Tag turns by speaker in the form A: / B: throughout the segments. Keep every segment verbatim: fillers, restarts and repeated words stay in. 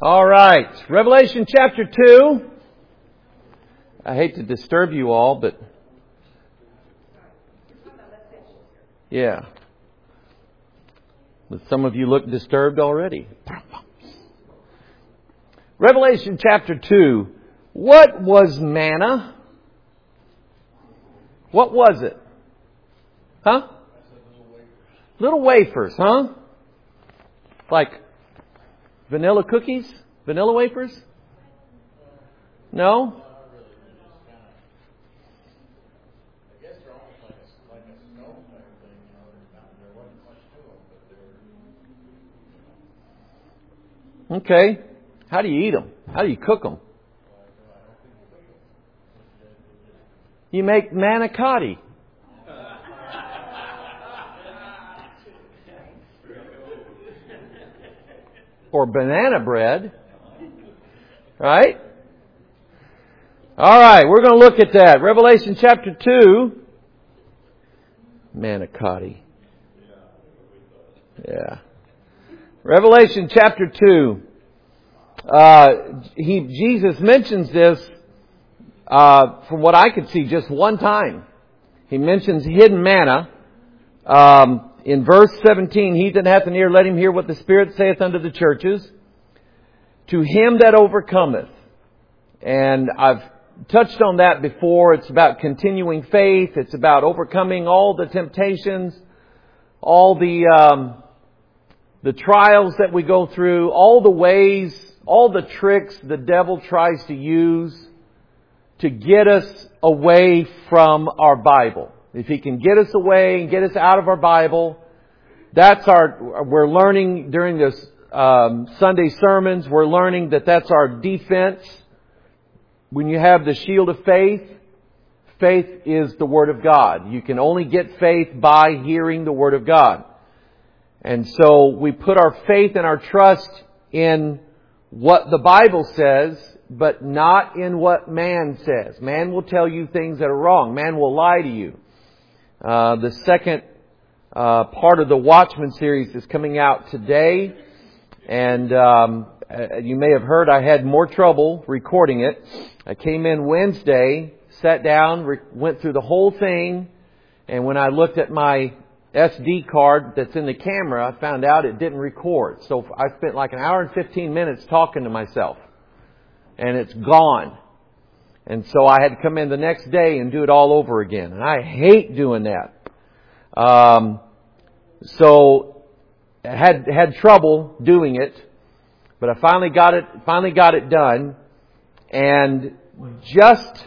A: All right. Revelation chapter two. I hate to disturb you all, but yeah. But some of you look disturbed already. Revelation chapter two. What was manna? What was it? Huh? Little wafers, huh? Like vanilla cookies? Vanilla wafers? No? Okay. How do you eat them? How do you cook them? You make manicotti. Or banana bread. Right? All right, we're going to look at that. Revelation chapter two. Manicotti. Yeah. Revelation chapter two. Uh, he, Jesus mentions this, uh, from what I could see, just one time. He mentions hidden manna. Um, in verse seventeen, he that hath an ear, let him hear what the Spirit saith unto the churches. To him that overcometh. And I've touched on that before. It's about continuing faith. It's about overcoming all the temptations, all the um, the trials that we go through, all the ways, all the tricks the devil tries to use to get us away from our Bible. If he can get us away and get us out of our Bible, that's our, we're learning during this um, Sunday sermons, we're learning that that's our defense. When you have the shield of faith, faith is the Word of God. You can only get faith by hearing the Word of God. And so we put our faith and our trust in what the Bible says, but not in what man says. Man will tell you things that are wrong. Man will lie to you. Uh, the second uh, part of the Watchman series is coming out today. And um, you may have heard I had more trouble recording it. I came in Wednesday, sat down, re- went through the whole thing. And when I looked at my S D card that's in the camera, I found out it didn't record. So I spent like an hour and fifteen minutes talking to myself. And it's gone. And so I had to come in the next day and do it all over again. And I hate doing that. Um, so I had had trouble doing it, but I finally got it. Finally got it done. And just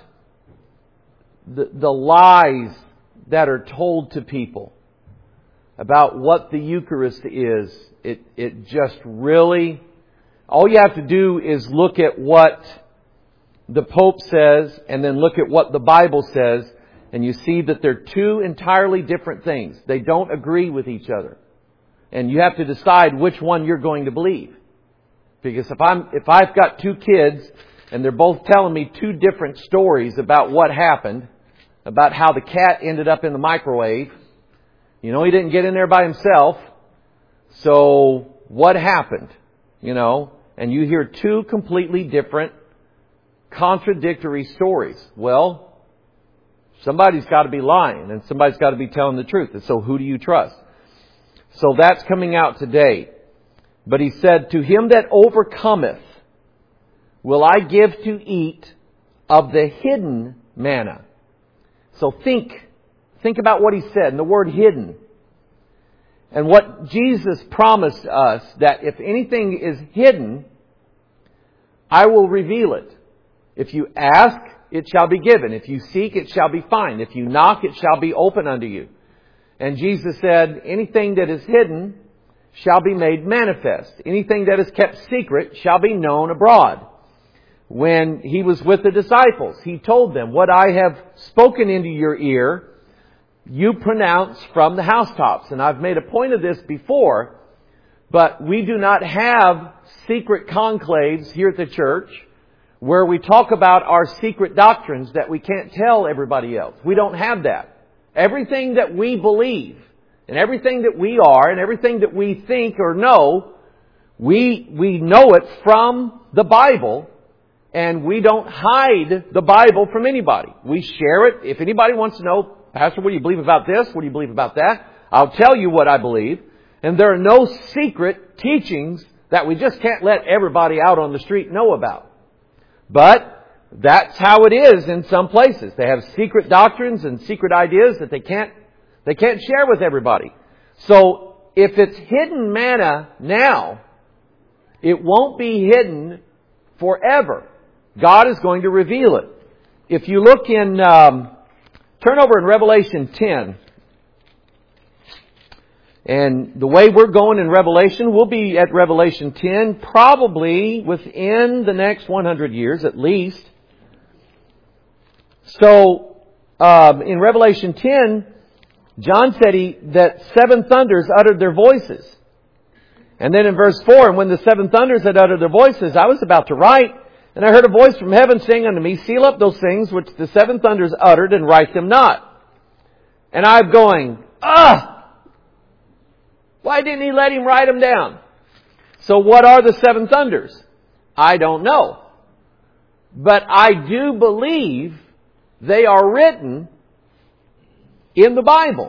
A: the the lies that are told to people about what the Eucharist is, it it just really. All you have to do is look at what the Pope says and then look at what the Bible says, and you see that they're two entirely different things. They don't agree with each other. And you have to decide which one you're going to believe. Because if I'm if I've got two kids and they're both telling me two different stories about what happened, about how the cat ended up in the microwave, you know, he didn't get in there by himself. So what happened? You know, and you hear two completely different, contradictory stories. Well, somebody's got to be lying and somebody's got to be telling the truth. And so who do you trust? So that's coming out today. But he said, to him that overcometh will I give to eat of the hidden manna. So think, think about what he said and the word hidden. And what Jesus promised us, that if anything is hidden, I will reveal it. If you ask, it shall be given. If you seek, it shall be found. If you knock, it shall be open unto you. And Jesus said, anything that is hidden shall be made manifest. Anything that is kept secret shall be known abroad. When He was with the disciples, He told them, what I have spoken into your ear, you pronounce from the housetops. And I've made a point of this before, but we do not have secret conclaves here at the church where we talk about our secret doctrines that we can't tell everybody else. We don't have that. Everything that we believe and everything that we are and everything that we think or know, We, we know it from the Bible, and we don't hide the Bible from anybody. We share it. If anybody wants to know, Pastor, what do you believe about this? What do you believe about that? I'll tell you what I believe. And there are no secret teachings that we just can't let everybody out on the street know about. But that's how it is in some places. They have secret doctrines and secret ideas that they can't, they can't share with everybody. So if it's hidden manna now, it won't be hidden forever. God is going to reveal it. If you look in, um, turn over in Revelation ten. And the way we're going in Revelation, we'll be at Revelation ten probably within the next one hundred years at least. So, um, in Revelation ten, John said he, that seven thunders uttered their voices. And then in verse four, and when the seven thunders had uttered their voices, I was about to write, and I heard a voice from heaven saying unto me, seal up those things which the seven thunders uttered, and write them not. And I'm going, ah! Why didn't he let him write them down? So what are the seven thunders? I don't know. But I do believe they are written in the Bible.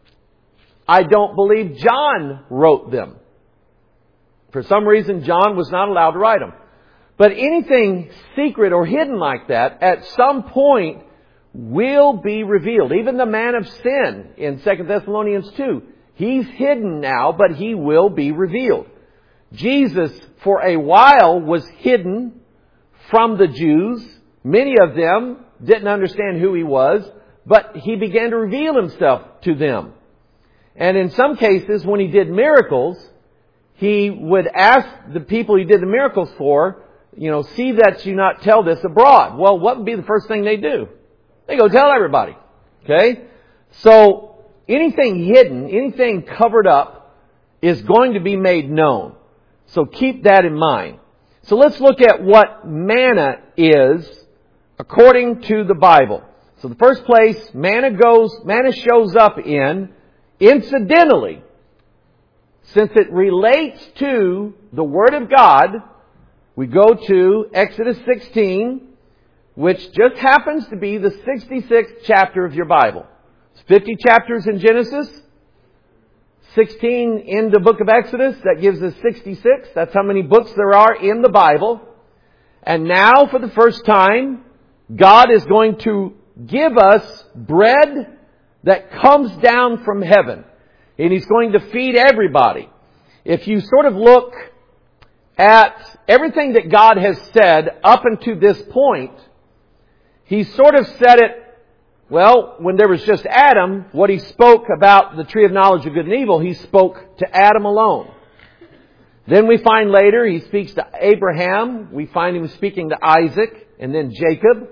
A: I don't believe John wrote them. For some reason, John was not allowed to write them. But anything secret or hidden like that, at some point, will be revealed. Even the man of sin in Second Thessalonians two. He's hidden now, but he will be revealed. Jesus, for a while, was hidden from the Jews. Many of them didn't understand who he was, but he began to reveal himself to them. And in some cases, when he did miracles, he would ask the people he did the miracles for, you know, see that you not tell this abroad. Well, what would be the first thing they do? They go tell everybody. Okay? So, anything hidden, anything covered up is going to be made known. So keep that in mind. So let's look at what manna is according to the Bible. So the first place manna goes, manna shows up in, incidentally, since it relates to the Word of God, we go to Exodus sixteen, which just happens to be the sixty-sixth chapter of your Bible. fifty chapters in Genesis, sixteen in the book of Exodus. That gives us sixty-six. That's how many books there are in the Bible. And now, for the first time, God is going to give us bread that comes down from heaven. And He's going to feed everybody. If you sort of look at everything that God has said up until this point, He's sort of said it. Well, when there was just Adam, what He spoke about the tree of knowledge of good and evil, He spoke to Adam alone. Then we find later He speaks to Abraham. We find Him speaking to Isaac and then Jacob.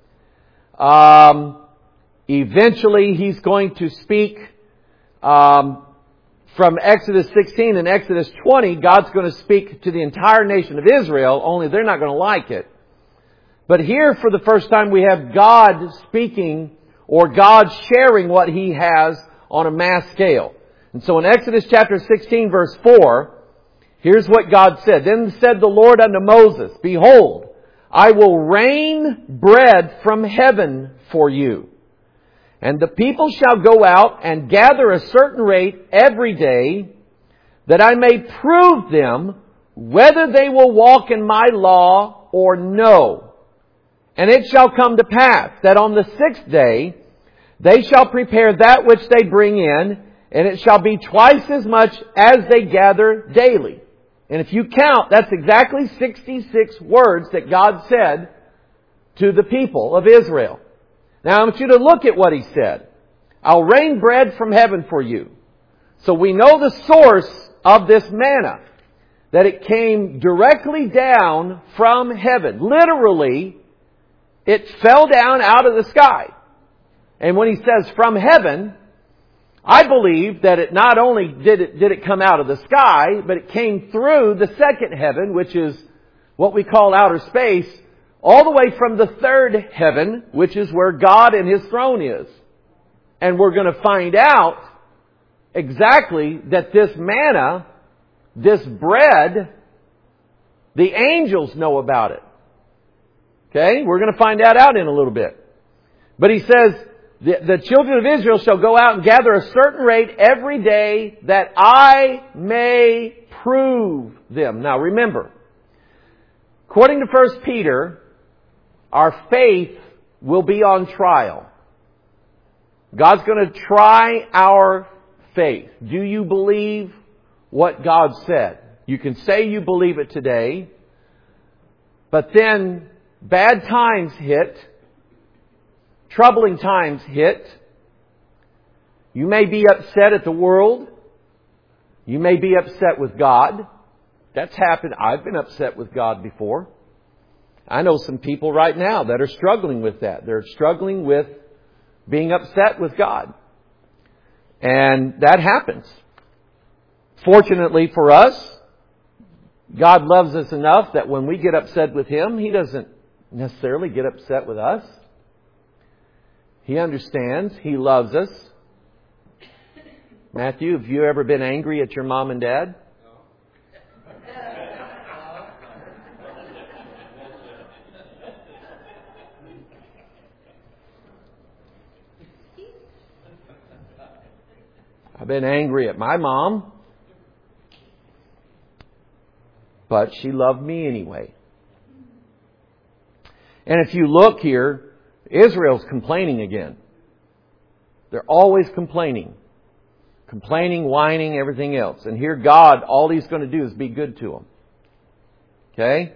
A: Um, eventually He's going to speak um, from Exodus sixteen and Exodus twenty. God's going to speak to the entire nation of Israel, only they're not going to like it. But here for the first time we have God speaking, or God sharing what He has on a mass scale. And so in Exodus chapter sixteen verse four, here's what God said. Then said the Lord unto Moses, behold, I will rain bread from heaven for you. And the people shall go out and gather a certain rate every day, that I may prove them whether they will walk in my law or no. And it shall come to pass that on the sixth day they shall prepare that which they bring in, and it shall be twice as much as they gather daily. And if you count, that's exactly sixty-six words that God said to the people of Israel. Now I want you to look at what He said. I'll rain bread from heaven for you. So we know the source of this manna, that it came directly down from heaven. Literally, it fell down out of the sky. And when He says from heaven, I believe that it not only did it, did it come out of the sky, but it came through the second heaven, which is what we call outer space, all the way from the third heaven, which is where God and His throne is. And we're going to find out exactly that this manna, this bread, The angels know about it. Okay? We're going to find that out in a little bit. But he says, the, the children of Israel shall go out and gather a certain rate every day that I may prove them. Now remember, according to First Peter, our faith will be on trial. God's going to try our faith. Do you believe what God said? You can say you believe it today, but then bad times hit, troubling times hit. You may be upset at the world. You may be upset with God. That's happened. I've been upset with God before. I know some people right now that are struggling with that. They're struggling with being upset with God. And that happens. Fortunately for us, God loves us enough that when we get upset with Him, He doesn't necessarily get upset with us. He understands. He loves us. Matthew, have you ever been angry at your mom and dad? I've been angry at my mom, but she loved me anyway. And if you look here, Israel's complaining again. They're always complaining. Complaining, whining, everything else. And here God, all He's going to do is be good to them. Okay?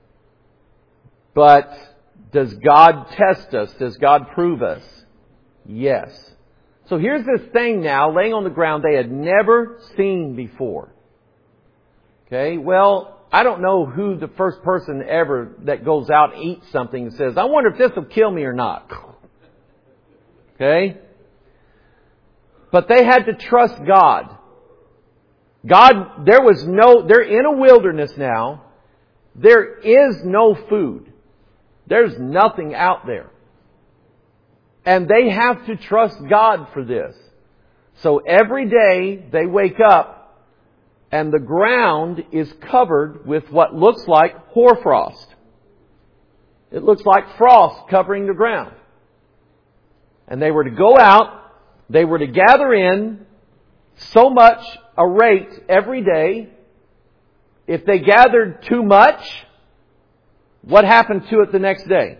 A: But does God test us? Does God prove us? Yes. So here's this thing now laying on the ground they had never seen before. Okay? Well, I don't know who the first person ever that goes out and eats something and says, I wonder if this will kill me or not. Okay? But they had to trust God. God, there was no, they're in a wilderness now. There is no food. There's nothing out there. And they have to trust God for this. So every day they wake up and the ground is covered with what looks like hoarfrost. It looks like frost covering the ground. And they were to go out, they were to gather in so much a rate every day. If they gathered too much, what happened to it the next day?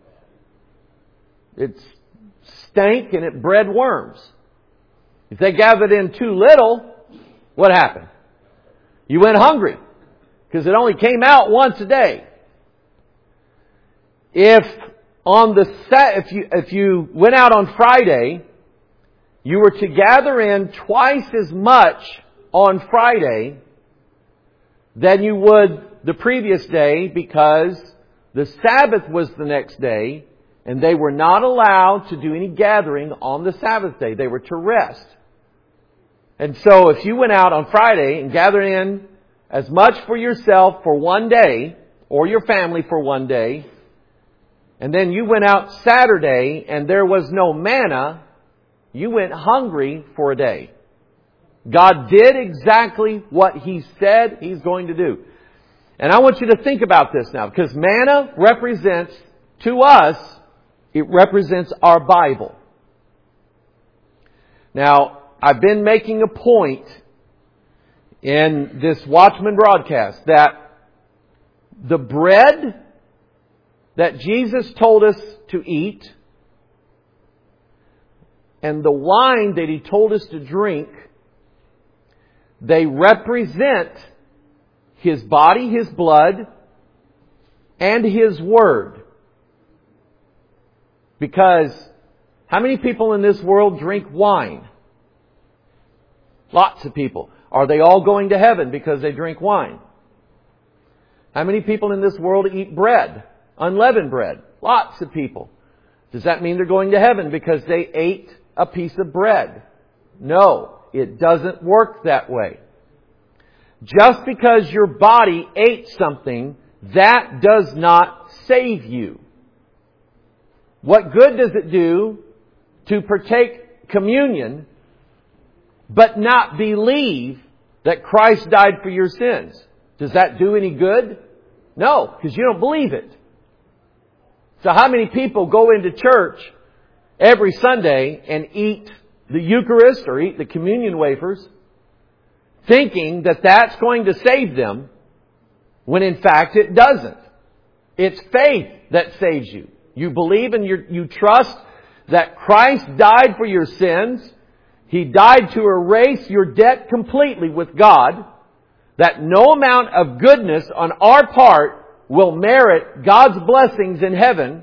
A: It's stank and it bred worms. If they gathered in too little, what happened? You went hungry because it only came out once a day. If on the if you if you went out on Friday, you were to gather in twice as much on Friday than you would the previous day because the Sabbath was the next day. And they were not allowed to do any gathering on the Sabbath day. They were to rest. And so if you went out on Friday and gathered in as much for yourself for one day, or your family for one day, and then you went out Saturday and there was no manna, you went hungry for a day. God did exactly what He said He's going to do. And I want you to think about this now, because manna represents, to us, it represents our Bible. Now, I've been making a point in this Watchman broadcast that the bread that Jesus told us to eat and the wine that He told us to drink, they represent His body, His blood, and His Word. Because how many people in this world drink wine? Lots of people. Are they all going to heaven because they drink wine? How many people in this world eat bread? Unleavened bread. Lots of people. Does that mean they're going to heaven because they ate a piece of bread? No, it doesn't work that way. Just because your body ate something, that does not save you. What good does it do to partake communion but not believe that Christ died for your sins? Does that do any good? No, because you don't believe it. So how many people go into church every Sunday and eat the Eucharist or eat the communion wafers thinking that that's going to save them when in fact it doesn't? It's faith that saves you. You believe and you you trust that Christ died for your sins. He died to erase your debt completely with God. That no amount of goodness on our part will merit God's blessings in heaven.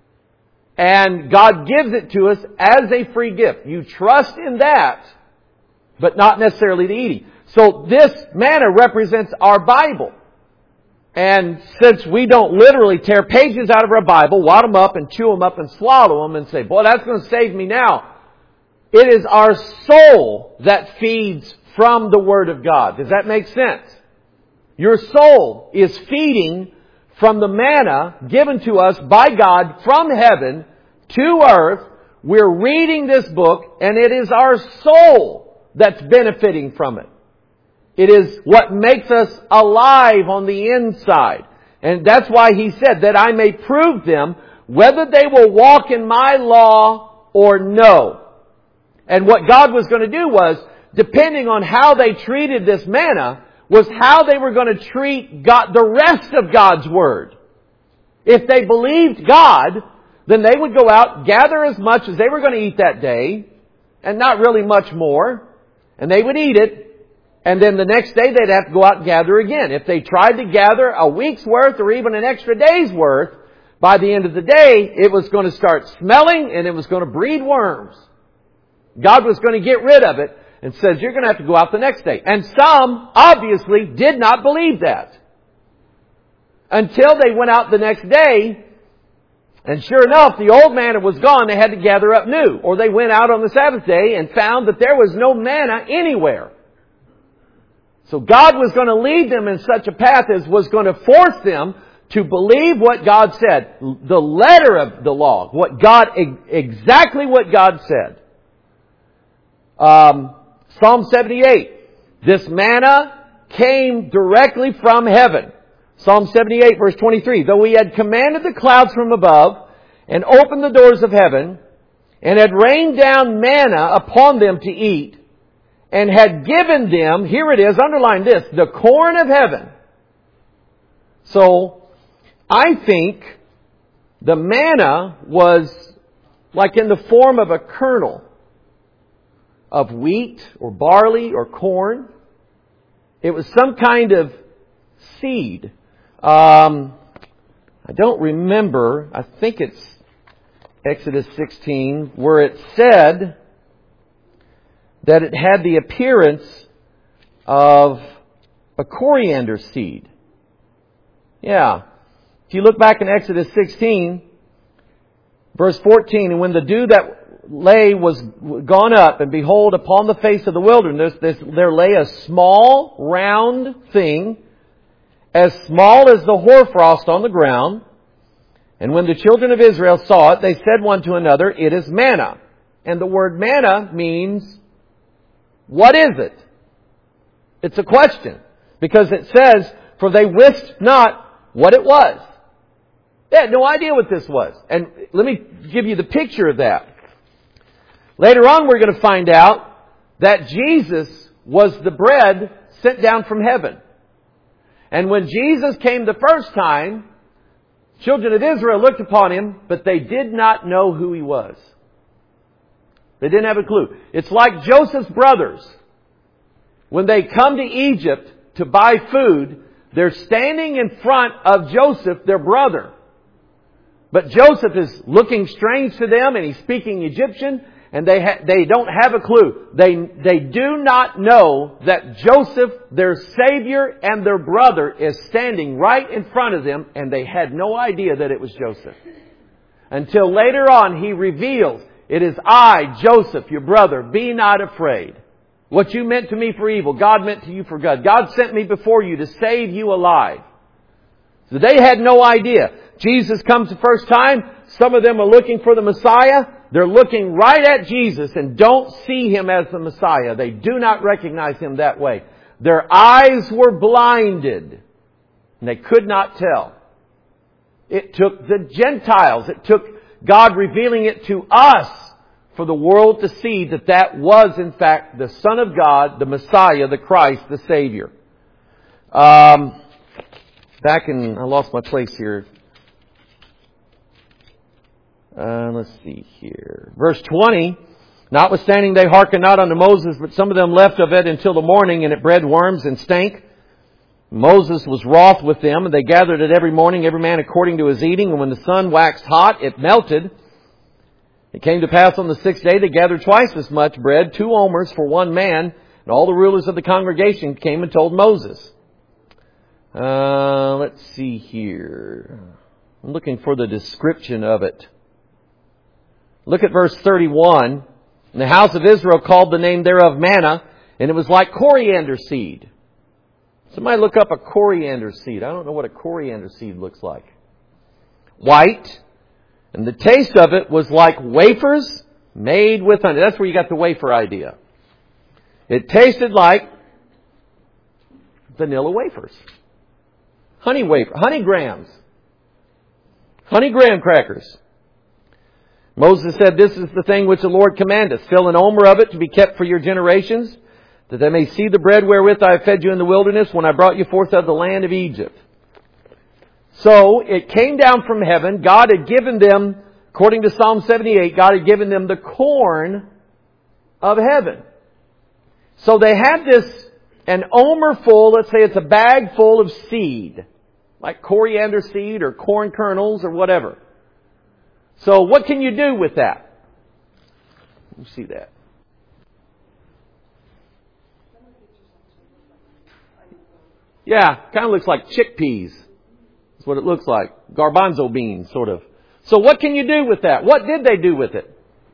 A: And God gives it to us as a free gift. You trust in that, but not necessarily the eating. So this manna represents our Bible. And since we don't literally tear pages out of our Bible, wad them up and chew them up and swallow them and say, boy, that's going to save me now. It is our soul that feeds from the Word of God. Does that make sense? Your soul is feeding from the manna given to us by God from heaven to earth. We're reading this book and it is our soul that's benefiting from it. It is what makes us alive on the inside. And that's why He said that I may prove them whether they will walk in my law or no. And what God was going to do was, depending on how they treated this manna, was how they were going to treat God, the rest of God's Word. If they believed God, then they would go out, gather as much as they were going to eat that day, and not really much more, and they would eat it, and then the next day they'd have to go out and gather again. If they tried to gather a week's worth or even an extra day's worth, by the end of the day, it was going to start smelling and it was going to breed worms. God was going to get rid of it and says, you're going to have to go out the next day. And some, obviously, did not believe that. Until they went out the next day, and sure enough, the old manna was gone, they had to gather up new. Or they went out on the Sabbath day and found that there was no manna anywhere. So God was going to lead them in such a path as was going to force them to believe what God said. The letter of the law. What God, exactly what God said. Um, Psalm seventy-eight. This manna came directly from heaven. Psalm seventy-eight verse twenty-three. Though He had commanded the clouds from above and opened the doors of heaven and had rained down manna upon them to eat, and had given them, here it is, underline this, the corn of heaven. So, I think the manna was like in the form of a kernel of wheat or barley or corn. It was some kind of seed. Um, I don't remember, I think it's Exodus sixteen, where it said that it had the appearance of a coriander seed. Yeah. If you look back in Exodus sixteen, verse fourteen, and when the dew that lay was gone up, and behold, upon the face of the wilderness, there lay a small, round thing, as small as the hoarfrost on the ground. And when the children of Israel saw it, they said one to another, it is manna. And the word manna means, what is it? It's a question. Because it says, for they wist not what it was. They had no idea what this was. And let me give you the picture of that. Later on we're going to find out that Jesus was the bread sent down from heaven. And when Jesus came the first time, children of Israel looked upon Him, but they did not know who He was. They didn't have a clue. It's like Joseph's brothers. When they come to Egypt to buy food, they're standing in front of Joseph, their brother. But Joseph is looking strange to them and he's speaking Egyptian, and they ha- they don't have a clue. They they do not know that Joseph, their Savior and their brother, is standing right in front of them, and they had no idea that it was Joseph. Until later on He reveals, it is I, Joseph, your brother. Be not afraid. What you meant to me for evil, God meant to you for good. God sent me before you to save you alive. So they had no idea. Jesus comes the first time. Some of them are looking for the Messiah. They're looking right at Jesus and don't see Him as the Messiah. They do not recognize Him that way. Their eyes were blinded. And they could not tell. It took the Gentiles. It took God revealing it to us for the world to see that that was, in fact, the Son of God, the Messiah, the Christ, the Savior. Um, back in, I lost my place here. Uh, let's see here. Verse twenty. Notwithstanding they hearkened not unto Moses, but some of them left of it until the morning, and it bred worms and stank. Moses was wroth with them, and they gathered it every morning, every man according to his eating. And when the sun waxed hot, it melted. It came to pass on the sixth day, they gathered twice as much bread, two omers for one man. And all the rulers of the congregation came and told Moses. Uh, let's see here. I'm looking for the description of it. Look at verse thirty-one. And the house of Israel called the name thereof manna, and it was like coriander seed. Somebody look up a coriander seed. I don't know what a coriander seed looks like. White. And the taste of it was like wafers made with honey. That's where you got the wafer idea. It tasted like vanilla wafers. Honey wafer. Honey grams. Honey graham crackers. Moses said, this is the thing which the Lord commandeth. Fill an omer of it to be kept for your generations, that they may see the bread wherewith I have fed you in the wilderness when I brought you forth out of the land of Egypt. So it came down from heaven. God had given them, according to Psalm seventy-eight, God had given them the corn of heaven. So they had this, an omer full, let's say it's a bag full of seed, like coriander seed or corn kernels or whatever. So what can you do with that? You see that. Yeah, kind of looks like chickpeas. That's what it looks like. Garbanzo beans, sort of. So what can you do with that? What did they do with it?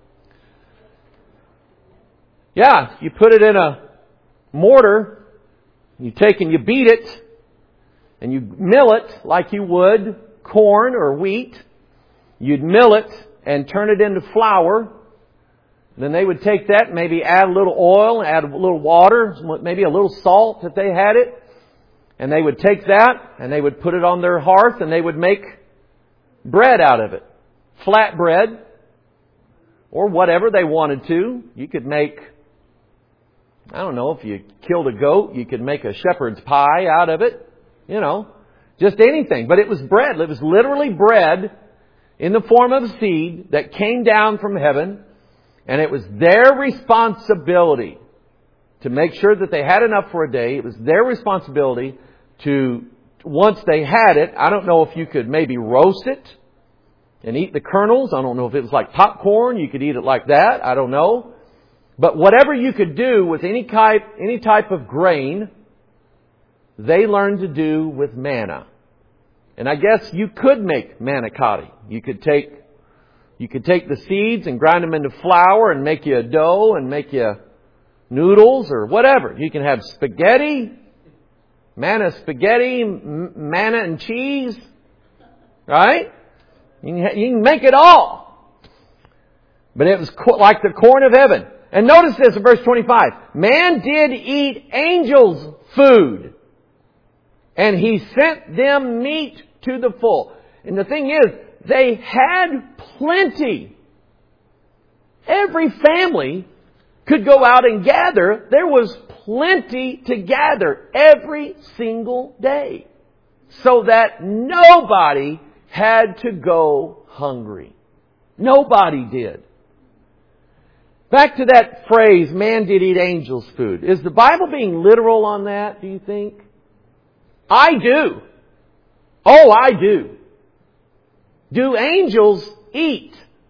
A: Yeah, you put it in a mortar. You take and you beat it. And you mill it like you would corn or wheat. You'd mill it and turn it into flour. Then they would take that and maybe add a little oil, add a little water, maybe a little salt if they had it. And they would take that and they would put it on their hearth and they would make bread out of it. Flat bread. Or whatever they wanted to. You could make, I don't know, if you killed a goat, you could make a shepherd's pie out of it. You know, just anything. But it was bread. It was literally bread in the form of a seed that came down from heaven. And it was their responsibility to make sure that they had enough for a day. It was their responsibility to, once they had it, I don't know if you could maybe roast it and eat the kernels. I don't know if it was like popcorn. You could eat it like that. I don't know. But whatever you could do with any type, any type of grain, they learned to do with manna. And I guess you could make manicotti. You could take, you could take the seeds and grind them into flour and make you a dough and make you noodles or whatever. You can have spaghetti, manna spaghetti, manna and cheese, right? You can, you can make it all. But it was like the corn of heaven. And notice this in verse twenty-five. Man did eat angels' food, and he sent them meat to the full. And the thing is, they had plenty. Every family could go out and gather. There was plenty to gather every single day. So that nobody had to go hungry. Nobody did. Back to that phrase, man did eat angels' food. Is the Bible being literal on that, do you think? I do. Oh, I do. Do angels eat?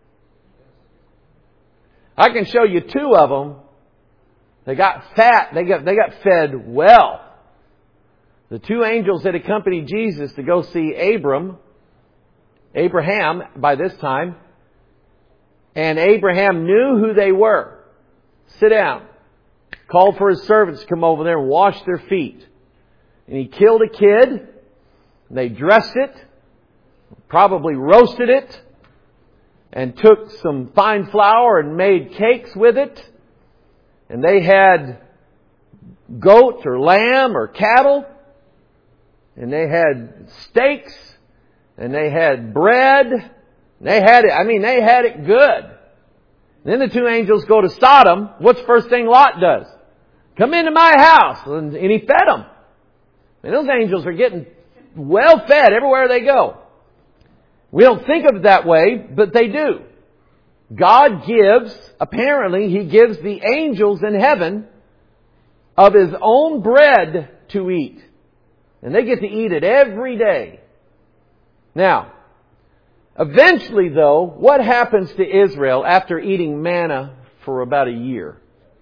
A: I can show you two of them. They got fat. They got, they got fed well. The two angels that accompanied Jesus to go see Abram, Abraham by this time, and Abraham knew who they were. Sit down. Called for his servants to come over there and wash their feet. And he killed a kid. They dressed it. Probably roasted it. And took some fine flour and made cakes with it. And they had goat or lamb or cattle. and they had steaks, and they had bread. They had it, I mean, they had it good. Then the two angels go to Sodom. What's the first thing Lot does? Come into my house. And, and he fed them. And those angels are getting well fed everywhere they go. We don't think of it that way, but they do. God gives, apparently, He gives the angels in heaven of His own bread to eat. And they get to eat it every day. Now, eventually, though, what happens to Israel after eating manna for about a year?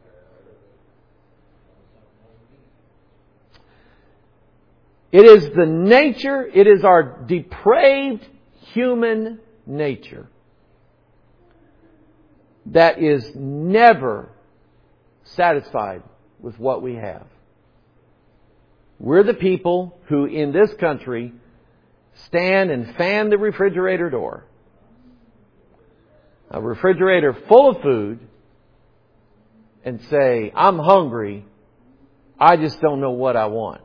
A: It is the nature, it is our depraved human nature that is never satisfied with what we have. We're the people who in this country stand and fan the refrigerator door. A refrigerator full of food, and say, I'm hungry, I just don't know what I want.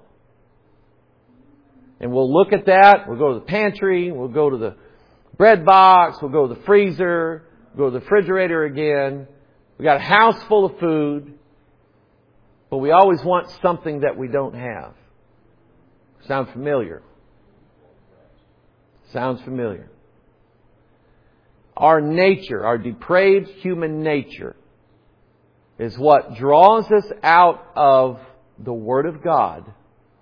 A: And we'll look at that, we'll go to the pantry, we'll go to the bread box, we'll go to the freezer, we'll go to the refrigerator again. We got a house full of food, but we always want something that we don't have. Sound familiar? Sounds familiar. Our nature, our depraved human nature, is what draws us out of the Word of God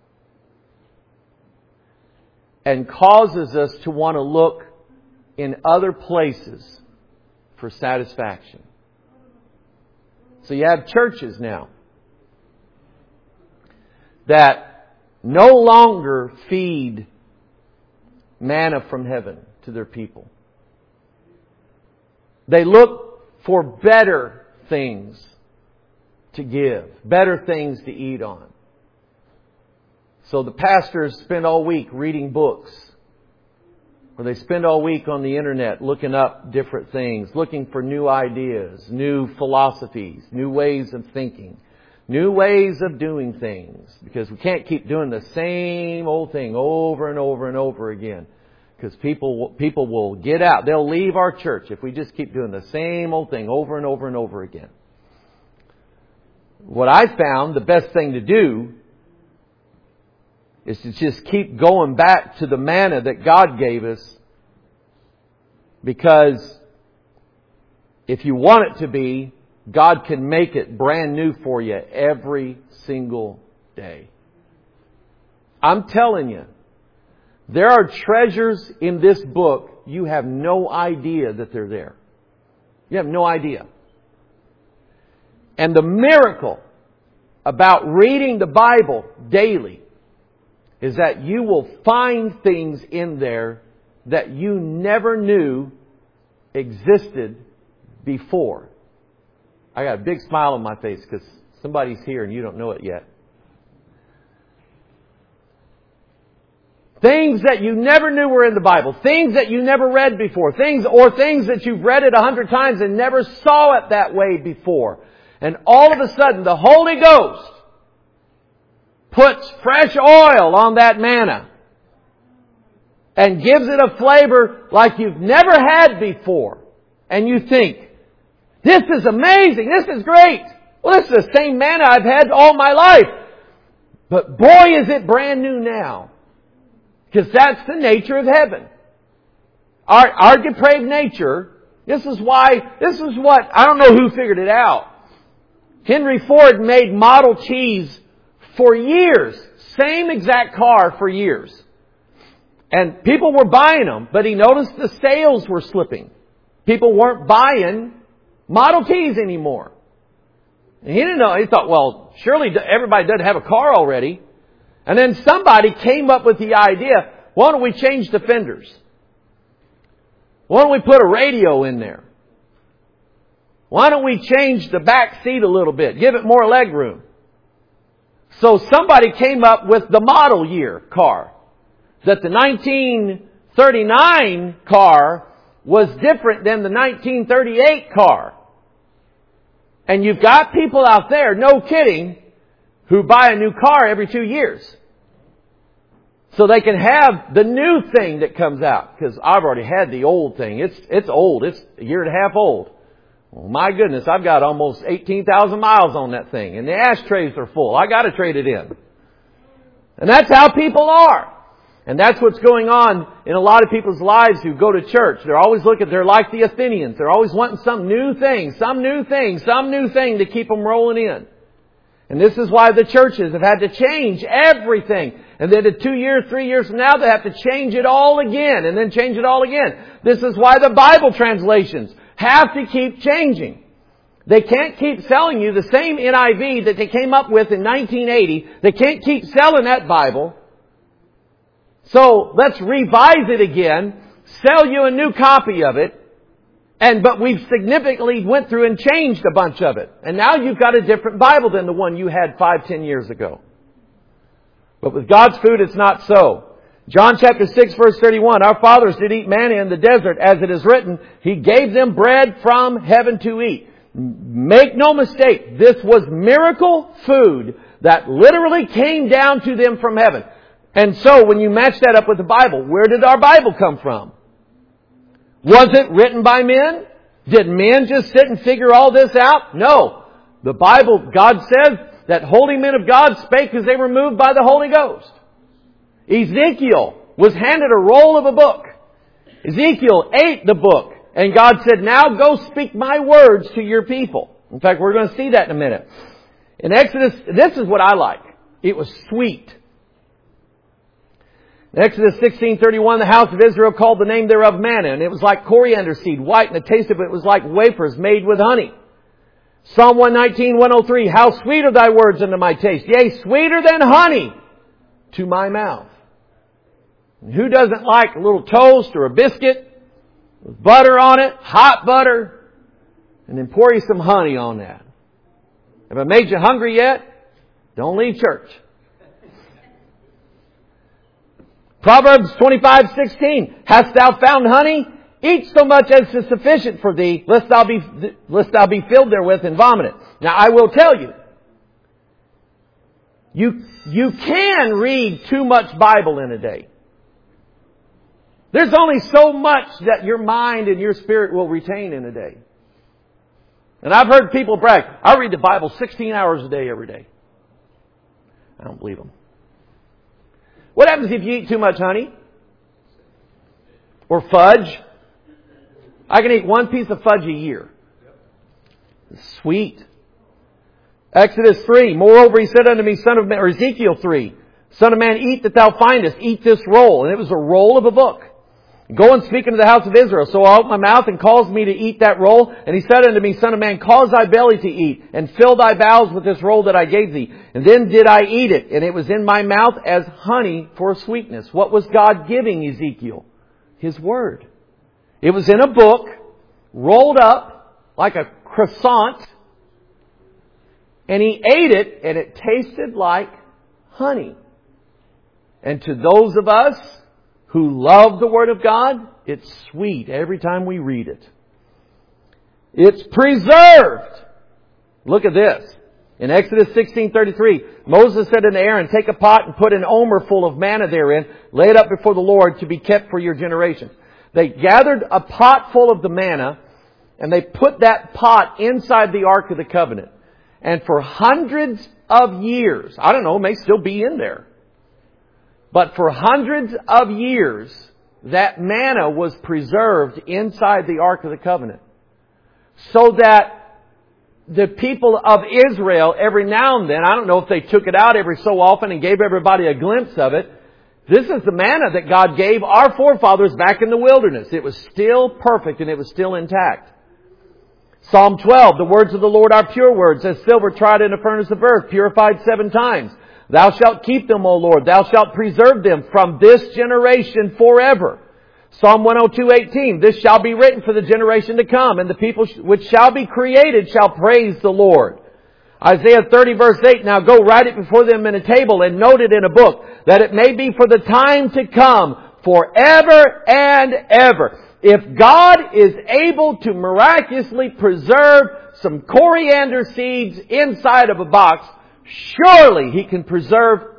A: and causes us to want to look in other places for satisfaction. So you have churches now that no longer feed manna from heaven to their people. They look for better things to give, better things to eat on. So the pastors spend all week reading books, or they spend all week on the internet looking up different things, looking for new ideas, new philosophies, new ways of thinking, new ways of doing things. Because we can't keep doing the same old thing over and over and over again. Because people, people will get out. They'll leave our church if we just keep doing the same old thing over and over and over again. What I found the best thing to do is to just keep going back to the manna that God gave us. Because if you want it to be, God can make it brand new for you every single day. I'm telling you, there are treasures in this book you have no idea that they're there. You have no idea. And the miracle about reading the Bible daily is that you will find things in there that you never knew existed before. I got a big smile on my face because somebody's here and you don't know it yet. Things that you never knew were in the Bible. Things that you never read before. Things or things that you've read it a hundred times and never saw it that way before. And all of a sudden the Holy Ghost puts fresh oil on that manna and gives it a flavor like you've never had before. And you think, this is amazing. This is great. Well, this is the same manna I've had all my life. But boy, is it brand new now. Because that's the nature of heaven. Our, our depraved nature, this is why, this is what, I don't know who figured it out. Henry Ford made Model Ts for years. Same exact car for years. And people were buying them, but he noticed the sales were slipping. People weren't buying Model Ts anymore. And he didn't know, he thought, well, surely everybody doesn't have a car already. And then somebody came up with the idea, why don't we change the fenders? Why don't we put a radio in there? Why don't we change the back seat a little bit? Give it more leg room. So somebody came up with the model year car. That the nineteen thirty-nine car was different than the nineteen thirty-eight car. And you've got people out there, no kidding, who buy a new car every two years. So they can have the new thing that comes out. Because I've already had the old thing. It's, it's old. It's a year and a half old. Well, my goodness, I've got almost eighteen thousand miles on that thing. And the ashtrays are full. I got to trade it in. And that's how people are. And that's what's going on in a lot of people's lives who go to church. They're always looking, they're like the Athenians. They're always wanting some new thing, some new thing, some new thing to keep them rolling in. And this is why the churches have had to change everything. And then in two years, three years from now, they have to change it all again and then change it all again. This is why the Bible translations have to keep changing. They can't keep selling you the same N I V that they came up with in nineteen eighty. They can't keep selling that Bible. So let's revise it again, sell you a new copy of it, and but we've significantly went through and changed a bunch of it. And now you've got a different Bible than the one you had five, ten years ago. But with God's food, it's not so. John chapter six verse thirty-one, our fathers did eat manna in the desert, as it is written, He gave them bread from heaven to eat. Make no mistake, this was miracle food that literally came down to them from heaven. And so when you match that up with the Bible, where did our Bible come from? Was it written by men? Did men just sit and figure all this out? No. The Bible, God says that holy men of God spake as they were moved by the Holy Ghost. Ezekiel was handed a roll of a book. Ezekiel ate the book. And God said, now go speak my words to your people. In fact, we're going to see that in a minute. In Exodus, this is what I like. It was sweet. In Exodus sixteen thirty-one, the house of Israel called the name thereof manna, and it was like coriander seed, white, and the taste of it was like wafers made with honey. Psalm one nineteen, one oh three, how sweet are thy words unto my taste, yea, sweeter than honey to my mouth. And who doesn't like a little toast or a biscuit with butter on it, hot butter, and then pour you some honey on that? Have I made you hungry yet? Don't leave church. Proverbs twenty-five sixteen, hast thou found honey? Eat so much as is sufficient for thee, lest thou be, lest thou be filled therewith and vomit it. Now I will tell you, you, you can read too much Bible in a day. There's only so much that your mind and your spirit will retain in a day. And I've heard people brag, I read the Bible sixteen hours a day every day. I don't believe them. What happens if you eat too much honey? Or fudge? I can eat one piece of fudge a year. It's sweet. Exodus three, moreover he said unto me, son of man, or Ezekiel three, son of man, eat that thou findest, eat this roll. And it was a roll of a book. Go and speak unto the house of Israel. So I opened my mouth and caused me to eat that roll. And he said unto me, son of man, cause thy belly to eat, and fill thy bowels with this roll that I gave thee. And then did I eat it, and it was in my mouth as honey for sweetness. What was God giving Ezekiel? His word. It was in a book, rolled up like a croissant, and he ate it, and it tasted like honey. And to those of us who love the Word of God, it's sweet every time we read it. It's preserved. Look at this. In Exodus sixteen thirty-three, Moses said unto Aaron, take a pot and put an omer full of manna therein, lay it up before the Lord to be kept for your generations. They gathered a pot full of the manna, and they put that pot inside the Ark of the Covenant. And for hundreds of years, I don't know, it may still be in there. But for hundreds of years, that manna was preserved inside the Ark of the Covenant. So that the people of Israel, every now and then, I don't know if they took it out every so often and gave everybody a glimpse of it. This is the manna that God gave our forefathers back in the wilderness. It was still perfect and it was still intact. Psalm twelve, the words of the Lord are pure words, as silver tried in a furnace of earth, purified seven times. Thou shalt keep them, O Lord. Thou shalt preserve them from this generation forever. Psalm one oh two eighteen, this shall be written for the generation to come, and the people which shall be created shall praise the Lord. Isaiah thirty verse eight, now go write it before them in a table and note it in a book, that it may be for the time to come, forever and ever. If God is able to miraculously preserve some coriander seeds inside of a box, surely He can preserve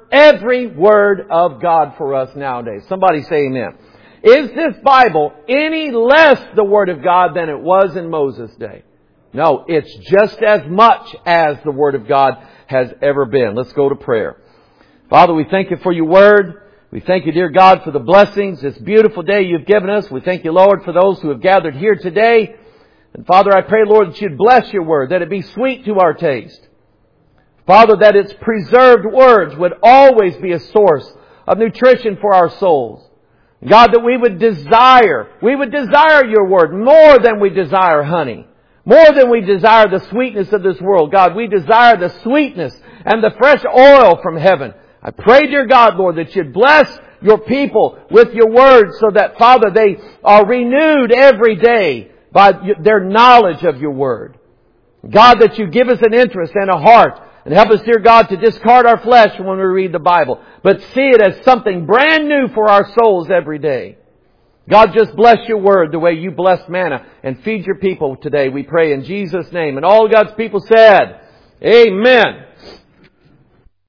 A: every Word of God for us nowadays. Somebody say amen. Is this Bible any less the Word of God than it was in Moses' day? No, it's just as much as the Word of God has ever been. Let's go to prayer. Father, we thank You for Your Word. We thank You, dear God, for the blessings, this beautiful day You've given us. We thank You, Lord, for those who have gathered here today. And Father, I pray, Lord, that You'd bless Your Word, that it be sweet to our taste. Father, that its preserved words would always be a source of nutrition for our souls. God, that we would desire, we would desire Your Word more than we desire honey. More than we desire the sweetness of this world. God, we desire the sweetness and the fresh oil from heaven. I pray, dear God, Lord, that You'd bless Your people with Your Word so that, Father, they are renewed every day by their knowledge of Your Word. God, that You give us an interest and a heart and help us, dear God, to discard our flesh when we read the Bible, but see it as something brand new for our souls every day. God, just bless Your Word the way You bless manna and feed Your people today. We pray in Jesus' name. And all God's people said, Amen.